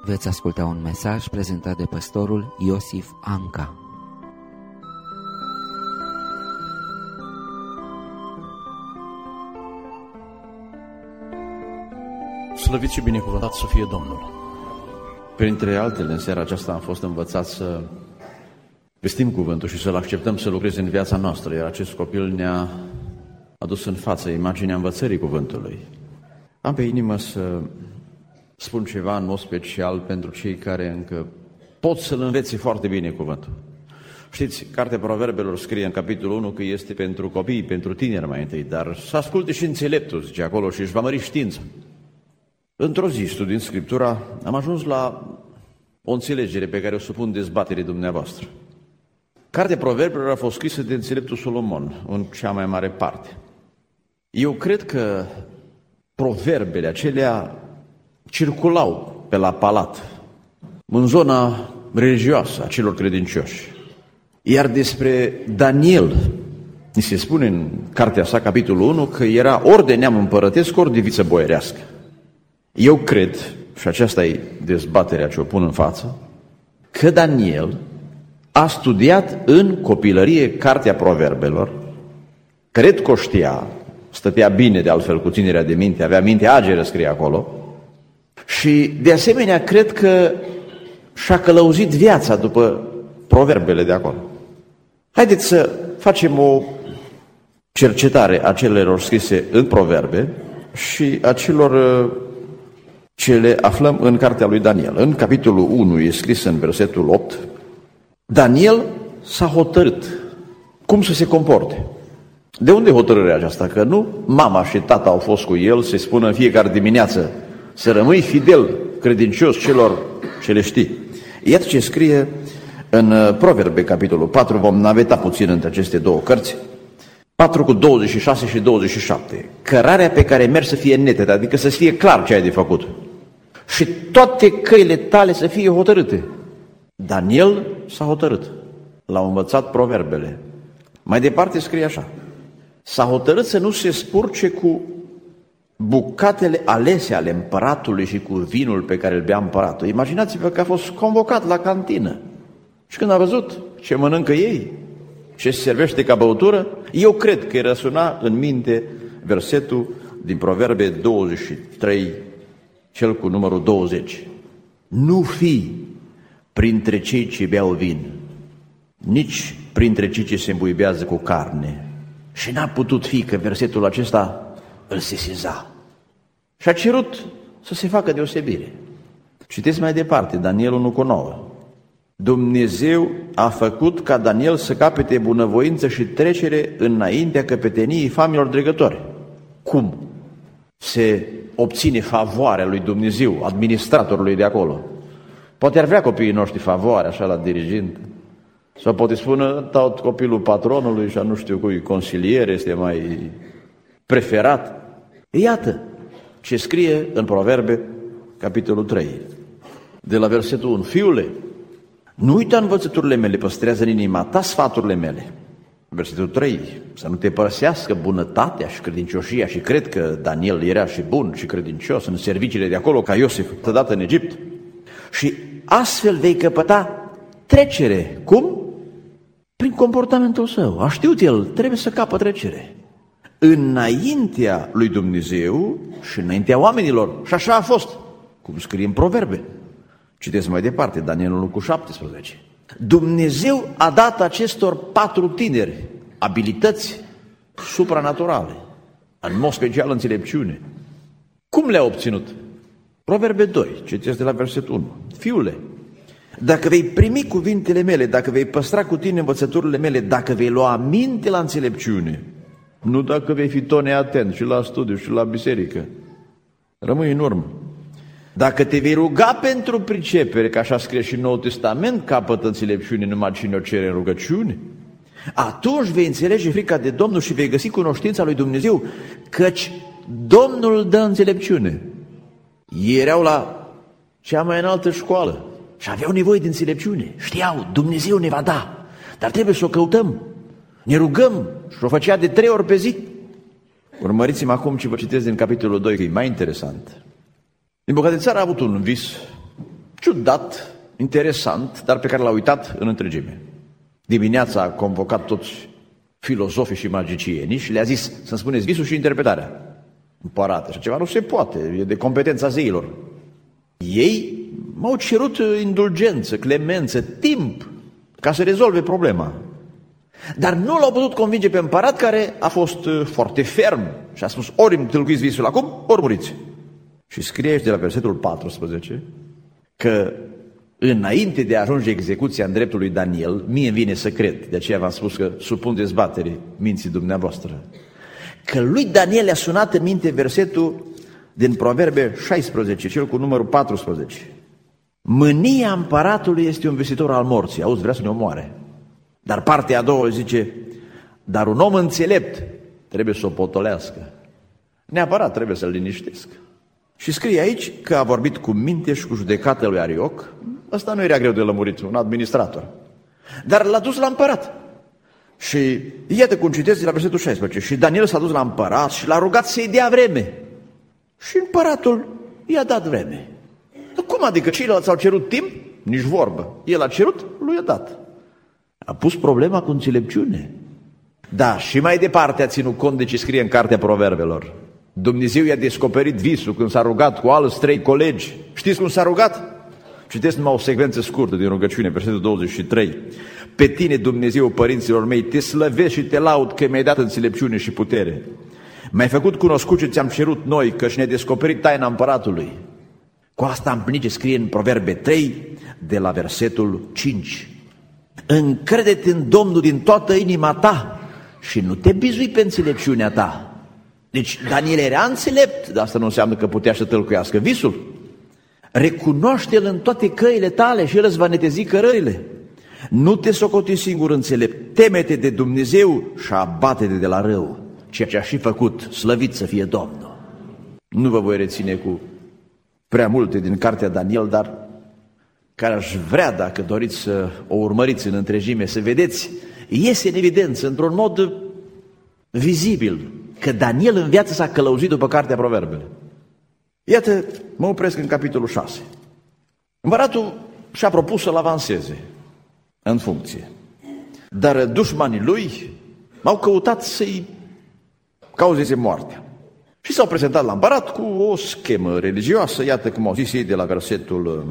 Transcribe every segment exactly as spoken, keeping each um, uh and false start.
Veți asculta un mesaj prezentat de pastorul Iosif Anca. Slăvit și binecuvântat să fie Domnul! Printre altele, în seara aceasta am fost învățat să vestim cuvântul și să-l acceptăm să lucreze în viața noastră, iar acest copil ne-a adus în față imaginea învățării cuvântului. Am pe inimă să spun ceva în mod special pentru cei care încă pot să-l învețe foarte bine cuvântul. Știți, Cartea Proverbelor scrie în capitolul unu că este pentru copii, pentru tineri mai întâi, dar să asculte și înțeleptul, zice acolo, și își va mări știința. Într-o zi, studiind Scriptura, am ajuns la o înțelegere pe care o supun dezbaterii dumneavoastră. Cartea Proverbelor a fost scrisă de înțeleptul Solomon, în cea mai mare parte. Eu cred că proverbele acelea circulau pe la palat, în zona religioasă a celor credincioși. Iar despre Daniel, ni se spune în cartea sa, capitolul unu, că era ori de neam împărătesc, ori de viță boierească. Eu cred, și aceasta e dezbaterea ce o pun în față, că Daniel a studiat în copilărie Cartea Proverbelor, cred că o știa, stătea bine de altfel cu ținerea de minte, avea minte ageră, scrie acolo, și de asemenea cred că și-a călăuzit viața după proverbele de acolo. Haideți să facem o cercetare a celor scrise în proverbe și a celor ce le aflăm în cartea lui Daniel. În capitolul unu e scris în versetul opt, Daniel s-a hotărât cum să se comporte. De unde hotărârea aceasta? Că nu mama și tata au fost cu el să-i spună în fiecare dimineață să rămâi fidel, credincios celor ce le știi. Iată ce scrie în Proverbe, capitolul patru, vom naveta puțin între aceste două cărți, patru cu douăzeci și șase și douăzeci și șapte. Cărarea pe care mergi să fie netă, adică să fie clar ce ai de făcut. Și toate căile tale să fie hotărâte. Daniel s-a hotărât. L-au învățat proverbele. Mai departe scrie așa. S-a hotărât să nu se spurce cu bucatele alese ale împăratului și cu vinul pe care îl bea împăratul. Imaginați-vă că a fost convocat la cantină. Și când a văzut ce mănâncă ei, ce se servește ca băutură, eu cred că îi răsuna în minte versetul din Proverbe douăzeci și trei, cel cu numărul douăzeci. Nu fi printre cei ce beau vin, nici printre cei ce se îmbuibează cu carne. Și n-a putut fi că versetul acesta îl sesiza. Și a cerut să se facă deosebire. Citeți mai departe, Daniel unu cu nouă. Dumnezeu a făcut ca Daniel să capete bunăvoință și trecere înaintea căpeteniei familor dregători. Cum se obține favoarea lui Dumnezeu, administratorului de acolo? Poate ar vrea copiii noștri favoare, așa, la dirigent. Sau poate spune, dau copilul patronului și nu știu cui, consilier, este mai preferat. Iată ce scrie în Proverbe, capitolul trei, de la versetul unu. Fiule, nu uita învățăturile mele, păstrează în inima ta sfaturile mele. Versetul trei, să nu te părăsească bunătatea și credincioșia, și cred că Daniel era și bun și credincios în serviciile de acolo, ca Iosif, tădat în Egipt. Și astfel vei căpăta trecere. Cum? Prin comportamentul său. A știut el, trebuie să capă trecere. Înaintea lui Dumnezeu și înaintea oamenilor. Și așa a fost, cum scrie în Proverbe. Citeți mai departe, Daniel unu cu șaptesprezece. Dumnezeu a dat acestor patru tineri abilități supranaturale, în mod special înțelepciune. Cum le-a obținut? Proverbe doi, citeți de la versetul unu. Fiule, dacă vei primi cuvintele mele, dacă vei păstra cu tine învățăturile mele, dacă vei lua aminte la înțelepciune, nu dacă vei fi tot neatent și la studiu și la biserică, rămâi în urmă. Dacă te vei ruga pentru pricepere, că așa scrie și în Noul Testament, capătă înțelepciune numai cine o cere în rugăciune, atunci vei înțelege frica de Domnul și vei găsi cunoștința lui Dumnezeu, căci Domnul dă înțelepciune. Ei erau la cea mai înaltă școală și aveau nevoie de înțelepciune. Știau, Dumnezeu ne va da, dar trebuie să o căutăm. Ne rugăm și o făcea de trei ori pe zi. Urmăriți-mă acum ce vă citesc din capitolul doi, că e mai interesant. Nebucadnețar a avut un vis ciudat, interesant, dar pe care l-a uitat în întregime. Dimineața a convocat toți filozofii și magicienii și le-a zis să-mi spuneți visul și interpretarea. Împărate, așa ceva nu se poate, e de competența zeilor. Ei m-au cerut indulgență, clemență, timp ca să rezolve problema. Dar nu l-au putut convinge pe împărat, care a fost foarte ferm și a spus ori îmi tâlcuiți visul acum, ori muriți. Și scrie aici de la versetul paisprezece că înainte de a ajunge execuția în dreptul lui Daniel, mie îmi vine să cred, de aceea v-am spus că supun dezbatere minții dumneavoastră, că lui Daniel i-a sunat în minte versetul din Proverbe șaisprezece, cel cu numărul paisprezece. Mânia împăratului este un vestitor al morții. Auzi, vrea să ne omoare. Dar partea a doua zice, dar un om înțelept trebuie să o potolească. Neapărat trebuie să-l liniștesc. Și scrie aici că a vorbit cu minte și cu judecată lui Arioc. Ăsta nu era greu de lămurit, un administrator. Dar l-a dus la împărat. Și iată cum citesc de la versetul șaisprezece. Și Daniel s-a dus la împărat și l-a rugat să-i dea vreme. Și împăratul i-a dat vreme. Dar cum adică ceilalți au cerut timp? Nici vorbă. El a cerut, lui a dat. A pus problema cu înțelepciune. Da, și mai departe a ținut cont de ce scrie în Cartea Proverbelor. Dumnezeu i-a descoperit visul când s-a rugat cu alți trei colegi. Știți cum s-a rugat? Citesc numai o secvență scurtă din rugăciune, versetul douăzeci și trei. Pe tine, Dumnezeu, părinților mei, te slăvesc și te laud că mi-ai dat înțelepciune și putere. Mi-ai făcut cunoscut ce ți-am cerut noi, că și ne-ai descoperit taina împăratului. Cu asta am împlinit ce scrie în Proverbe trei, de la versetul cinci. Încrede-te în Domnul din toată inima ta și nu te bizui pe înțelepciunea ta. Deci Daniel era înțelept, dar asta nu înseamnă că putea să tălcuiască visul. Recunoaște-L în toate căile tale și El îți va netezi cărările. Nu te socoti singur înțelept, teme-te de Dumnezeu și abate-te de la rău. Ceea ce a și făcut, slăvit să fie Domnul. Nu vă voi reține cu prea multe din cartea Daniel, dar care aș vrea, dacă doriți să o urmăriți în întregime, să vedeți, iese în evidență, într-un mod vizibil, că Daniel în viață s-a călăuzit după cartea Proverbele. Iată, mă opresc în capitolul șase. Împăratul și-a propus să-l avanseze în funcție, dar dușmanii lui m-au căutat să-i cauzeze moartea. Și s-au prezentat la împărat cu o schemă religioasă, iată cum au zis ei de la versetul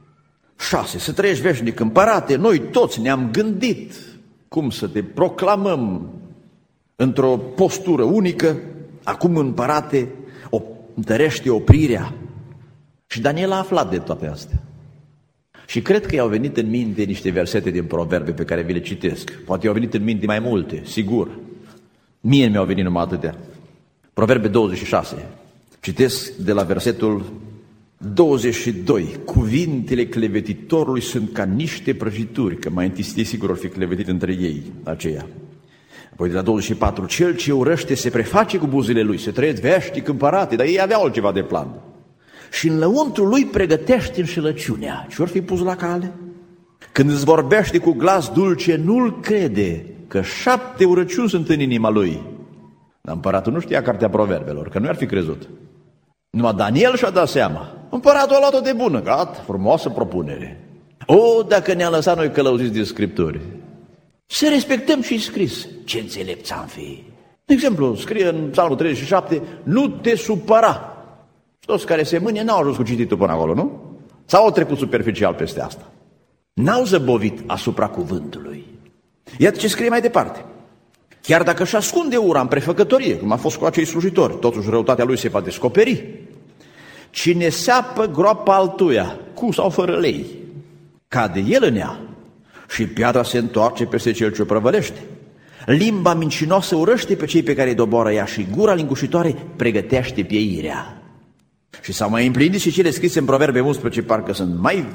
șase. Să trăiești veșnic, împărate, noi toți ne-am gândit cum să te proclamăm într-o postură unică, acum împărate, o, întărește oprirea. Și Daniel a aflat de toate astea. Și cred că i-au venit în minte niște versete din Proverbe pe care vi le citesc. Poate i-au venit în minte mai multe, sigur. Mie mi-au venit numai atâtea. Proverbe douăzeci și șase. Citesc de la versetul douăzeci și doi. Cuvintele clevetitorului sunt ca niște prăjituri, că mai întâi sigur or fi clevetit între ei aceia. Apoi de la douăzeci și patru. Cel ce urăște se preface cu buzele lui, se trăiesc veșnic împărate, dar ei aveau altceva de plan. Și în lăuntru lui pregătește înșelăciunea. Ce-or fi pus la cale? Când îți vorbește cu glas dulce, nu-l crede, că șapte urăciuni sunt în inima lui. Dar împăratul nu știa cartea Proverbelor, că nu ar fi crezut. Numai Daniel și-a dat seama. Împăratul a luat-o de bună, gata, frumoasă propunere. O, dacă ne-am lăsat noi călăuziți din Scripturi, să respectăm și scris. Ce înțelepți am fi. De exemplu, scrie în Psalmul treizeci și șapte, nu te supăra. Și toți care se mânie n-au ajuns cu cititul până acolo, nu? Sau au trecut superficial peste asta. N-au zăbovit asupra cuvântului. Iată ce scrie mai departe. Chiar dacă își ascunde ura în prefăcătorie, cum a fost cu acei slujitori, totuși răutatea lui se va descoperi. Cine seapă groapa altuia, cu sau fără lei, cade el în ea și piatra se întoarce peste cel ce o prăvălește. Limba mincinoasă urăște pe cei pe care îi doboară ea și gura lingușitoare pregătește pieirea. Și s-au mai împlinit și cele scrise în Proverbe unsprezece, parcă sunt mai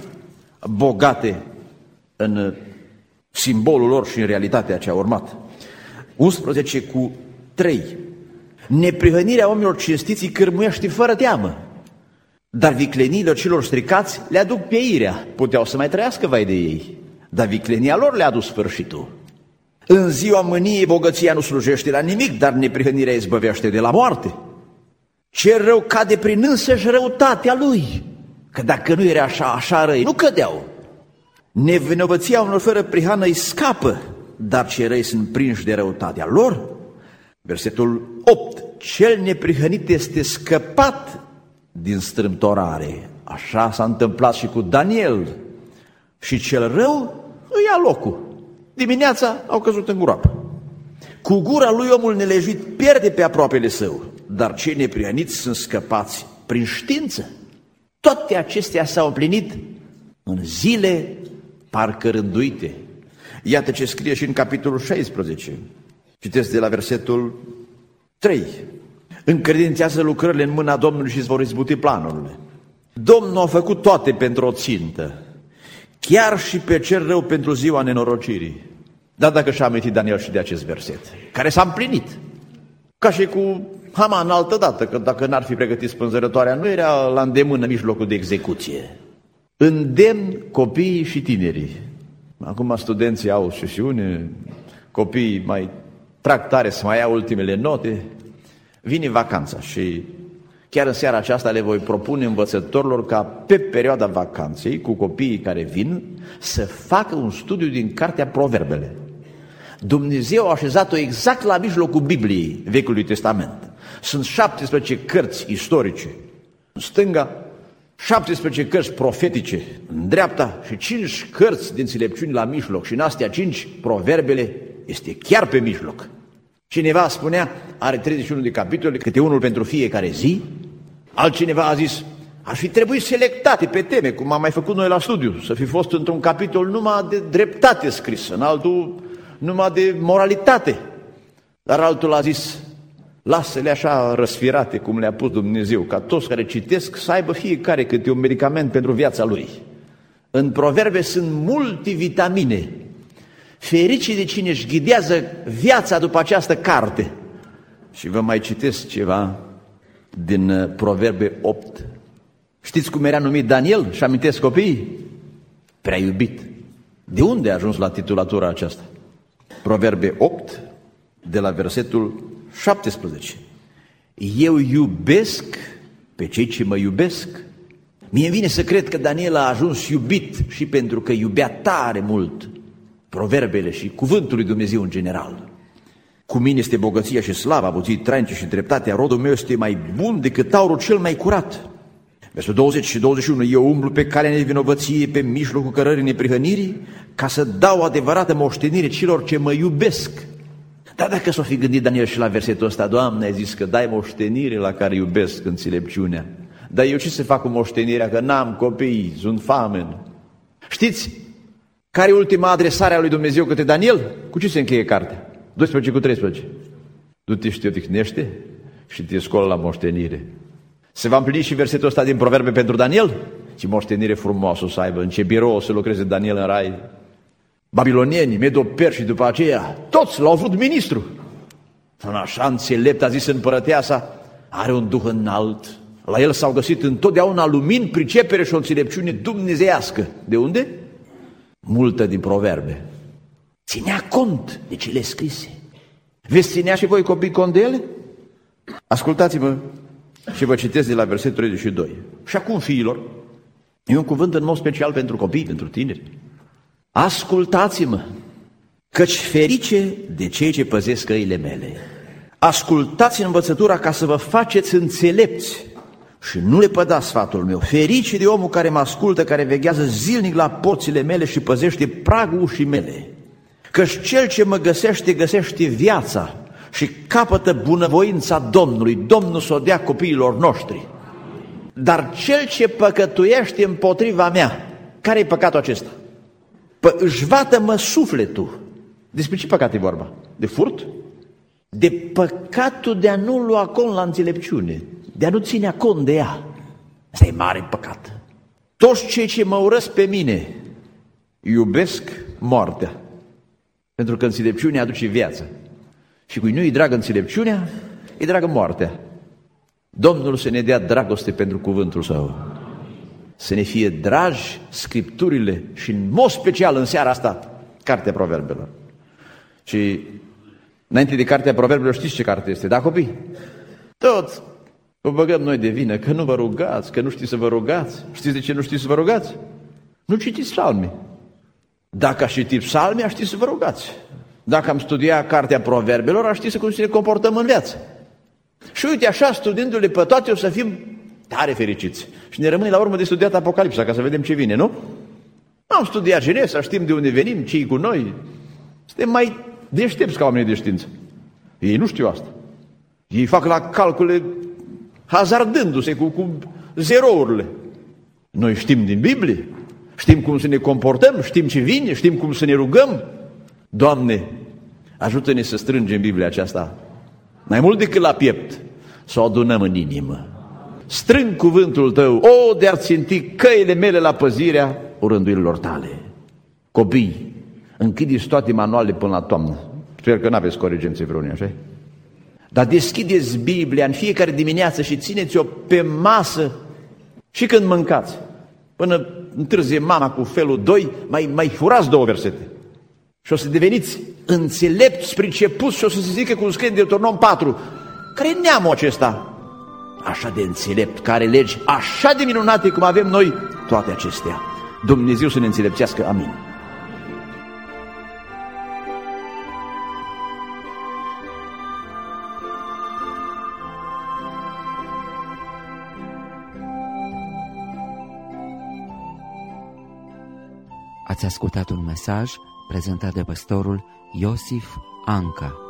bogate în simbolul lor și în realitatea ce a urmat. unsprezece cu trei. Neprihănirea oamenilor cinstiți îi cârmuiește fără teamă, dar vicleniile celor stricați le aduc pieirea. Puteau să mai trăiască vai de ei, dar viclenia lor le-a adus sfârșitul. În ziua mâniei bogăția nu slujește la nimic, dar neprihănirea izbăvește de la moarte. Ce rău cade prin însăși răutatea lui. că dacă nu era așa, așa răi, nu cădeau. Nevinovăția unor fără prihană îi scapă, dar cei răi sunt prinși de răutatea lor. Versetul opt. Cel neprihănit este scăpat din strâmtorare. Așa s-a întâmplat și cu Daniel. Și cel rău îi ia locul. Dimineața au căzut în groapă. Cu gura lui omul nelejit pierde pe aproapele său, dar cei neprihăniți sunt scăpați prin știință. Toate acestea s-au împlinit în zile parcă rânduite. Iată ce scrie și în capitolul șaisprezece. Citesc de la versetul trei. Încredințează lucrările în mâna Domnului și îți vor izbuti planurile. Domnul a făcut toate pentru o țintă, chiar și pe cel rău pentru ziua nenorocirii. Dar dacă și-a amintit Daniel și de acest verset, care s-a împlinit, ca și cu Haman altă dată, că dacă n-ar fi pregătit spânzărătoarea, nu era la îndemână mijlocul de execuție. Îndemn copiii și tinerii. Acum studenții au sesiune, copiii mai trag tare să mai ia ultimele note, vine vacanța și chiar în seara aceasta le voi propune învățătorilor ca pe perioada vacanței, cu copiii care vin, să facă un studiu din cartea Proverbele. Dumnezeu a așezat-o exact la mijlocul Bibliei Vechiului Testament. Sunt șaptesprezece cărți istorice în stânga, șaptesprezece cărți profetice în dreapta și cinci cărți de înțelepciuni la mijloc. Și în astea cinci, Proverbele este chiar pe mijloc. Cineva spunea, are treizeci și unu de capitole, câte unul pentru fiecare zi. Altcineva a zis, ar fi trebuit selectate pe teme, cum am mai făcut noi la studiu, să fi fost într-un capitol numai de dreptate scris, în altul numai de moralitate. Dar altul a zis, lasă-le așa răsfirate cum le-a pus Dumnezeu, ca toți care citesc să aibă fiecare câte un medicament pentru viața lui. În Proverbe sunt multivitamine. Fericii de cine își ghidează viața după această carte. Și vă mai citesc ceva din Proverbe opt. Știți cum era numit Daniel? Și amintesc copiii? Prea iubit. De unde a ajuns la titulatura aceasta? Proverbe opt, de la versetul șaptesprezece. Eu iubesc pe cei ce mă iubesc. Mie îmi vine să cred că Daniel a ajuns iubit și pentru că iubea tare mult Proverbele și cuvântul lui Dumnezeu în general. Cu mine este bogăția și slava, avuții trainice și dreptatea, rodul meu este mai bun decât aurul cel mai curat. Versetul douăzeci și douăzeci și unu, eu umblu pe calea nevinovăției, pe mijlocul cărării neprihănirii, ca să dau adevărată moștenire celor ce mă iubesc. Dar dacă s-o fi gândit Daniel și la versetul ăsta, Doamne, ai zis că dai moștenire la care iubesc înțelepciunea. Dar eu ce să fac cu moștenirea, că n-am copii, sunt famen. Știți care e ultima adresare a lui Dumnezeu către Daniel? Cu ce se încheie cartea? doisprezece cu treisprezece. Du-te și te odihnește și te scolă la moștenire. Se va împlini și versetul ăsta din Proverbe pentru Daniel? Ce moștenire frumoasă o să aibă, în ce birou o să lucreze Daniel în rai. Babilonieni, medo-perși, după aceea, toți l-au vrut ministru. Un așa înțelept, a zis împărăteasa, are un duh înalt. La el s-au găsit întotdeauna lumini, pricepere și o înțelepciune dumnezeiască. De unde? Multă din Proverbe. Ținea cont de cele scrise. Veți ținea și voi copii cont de ele? Ascultați-mă și vă citesc de la versetul treizeci și doi. Și acum, fiilor, e un cuvânt în mod special pentru copii, pentru tineri. Ascultați-mă, căci ferice de cei ce păzesc căile mele. Ascultați învățătura ca să vă faceți înțelepți și nu le pădați sfatul meu. Ferice de omul care mă ascultă, care veghează zilnic la porțile mele și păzește pragul ușii mele. Căci cel ce mă găsește, găsește viața și capătă bunăvoința Domnului. Domnul s-o dea copiilor noștri. Dar cel ce păcătuiește împotriva mea, care e păcatul acesta? Păi își vată-mă sufletul. Despre ce păcat e vorba? De furt? De păcatul de a nu lua cont la înțelepciune, de a nu ține cont de ea. Asta e mare păcat. Toți cei ce mă urăsc pe mine iubesc moartea, pentru că înțelepciunea aduce viață. Și cui nu-i dragă înțelepciunea, e dragă moartea. Domnul să ne dea dragoste pentru cuvântul Său. Să ne fie dragi Scripturile și în mod special în seara asta, Cartea Proverbelor. Și înainte de Cartea Proverbelor știți ce carte este, da copii? Toți Vă băgăm noi de vină că nu vă rugați, că nu știți să vă rugați. Știți de ce nu știți să vă rugați? Nu citiți psalmii. Dacă aș citi psalmii, aș ști să vă rugați. Dacă am studiat cartea Proverbelor, aș ști să cum să ne comportăm în viață. Și uite, așa, studiindu-le pe toate, o să fim tare fericiți. Și ne rămâne la urmă de studiat Apocalipsa, ca să vedem ce vine, nu? Am studiat Genesa, știm de unde venim, ce-i cu noi. Suntem mai deștepți ca oamenii de știință. Ei nu știu asta. Ei fac la calcule hazardându-se cu, cu zerourile. Noi știm din Biblie, știm cum să ne comportăm, știm ce vine, știm cum să ne rugăm. Doamne, ajută-ne să strângem Biblia aceasta mai mult decât la piept, să o adunăm în inimă. Strâng cuvântul Tău, o, de-ar ținti căile mele la păzirea orânduirilor Tale. Copii, închideți toate manualele până la toamnă. Sper că n-aveți coregențe vreunii, așa? Dar deschideți Biblia în fiecare dimineață și țineți-o pe masă și când mâncați. Până întârzie mama cu felul doi, mai, mai furați două versete. Și o să deveniți înțelepți, pricepuți și o să se zică cum scrie în Deuteronom patru. Care-i neamul acesta? Așa de înțelept, care legi așa de minunate cum avem noi toate acestea. Dumnezeu să ne înțelepțească. Amin. Ați ascultat un mesaj prezentat de pastorul Iosif Anca.